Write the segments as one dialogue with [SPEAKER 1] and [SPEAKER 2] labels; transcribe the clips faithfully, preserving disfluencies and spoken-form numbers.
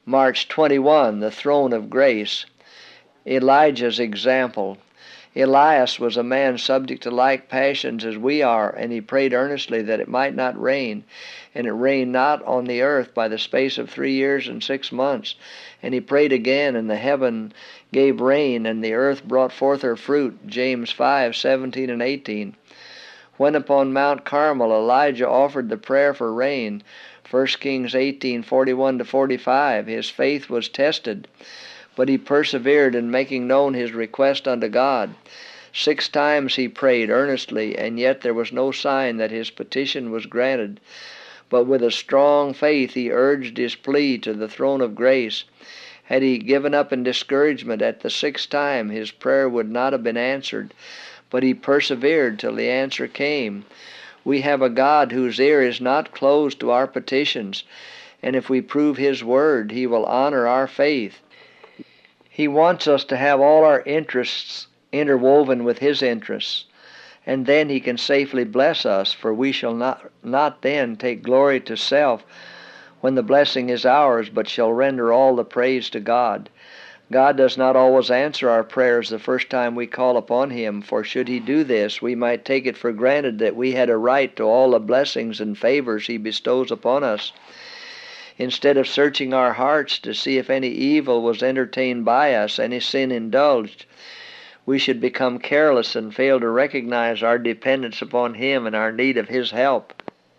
[SPEAKER 1] March twenty-first, the throne of grace. Elijah's example. Elias was a man subject to like passions as we are, and he prayed earnestly that it might not rain. And it rained not on the earth by the space of three years and six months. And he prayed again, and the heaven gave rain, and the earth brought forth her fruit. James five, seventeen and eighteen. When upon Mount Carmel Elijah offered the prayer for rain, First Kings eighteen, forty-one to forty-five, his faith was tested, but he persevered in making known his request unto God. Six times he prayed earnestly, and yet there was no sign that his petition was granted. But with a strong faith he urged his plea to the throne of grace. Had he given up in discouragement at the sixth time, his prayer would not have been answered, but he persevered till the answer came. We have a God whose ear is not closed to our petitions, and if we prove his word, he will honor our faith. He wants us to have all our interests interwoven with his interests, and then he can safely bless us, for we shall not, not then take glory to self when the blessing is ours, but shall render all the praise to God. God does not always answer our prayers the first time we call upon him, for should he do this, we might take it for granted that we had a right to all the blessings and favors he bestows upon us. Instead of searching our hearts to see if any evil was entertained by us, any sin indulged, we should become careless and fail to recognize our dependence upon him and our need of his help.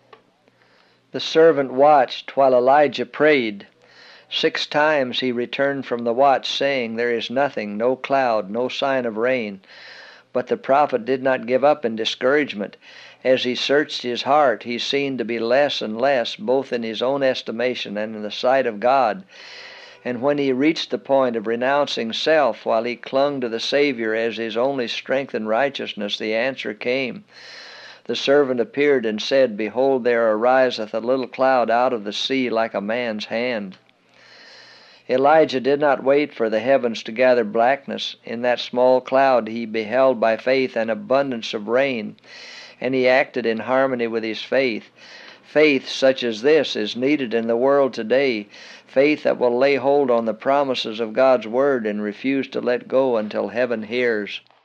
[SPEAKER 1] The servant watched while Elijah prayed. Six times he returned from the watch, saying, "There is nothing, no cloud, no sign of rain." But the prophet did not give up in discouragement. As he searched his heart, he seemed to be less and less, both in his own estimation and in the sight of God. And when he reached the point of renouncing self, while he clung to the Savior as his only strength and righteousness, the answer came. The servant appeared and said, "Behold, there ariseth a little cloud out of the sea like a man's hand." Elijah did not wait for the heavens to gather blackness. In that small cloud he beheld by faith an abundance of rain, and he acted in harmony with his faith. Faith such as this is needed in the world today, faith that will lay hold on the promises of God's word and refuse to let go until heaven hears.